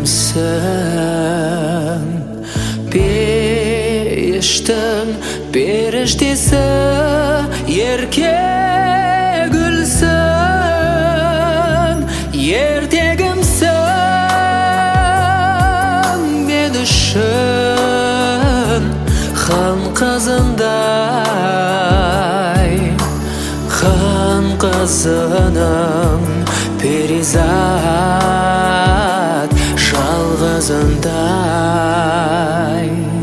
ертегімсің, пештің періштесі, ерке гүлсің, ертегімсің мен үшін хан қызындай, хан қызының перизат жалғызындай.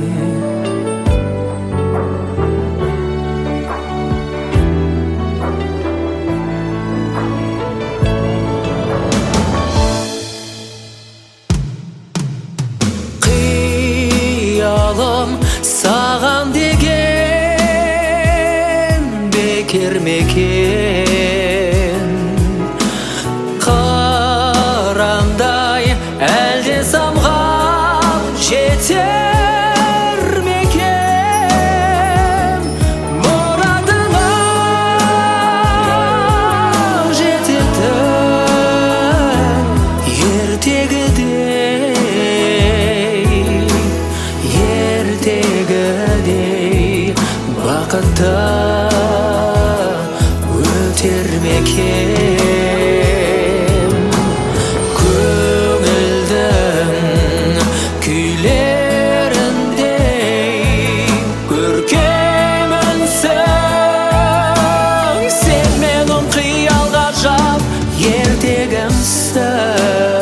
Қиялым саған деген бекер мекен, қырандай әлде самғап жетер мекен, мұратыңа жететін ертегідей бақытты өтер мекен. Көңілдің күйлеріндей көркем үнсің, сен менің қиял ғажап ертегімсің.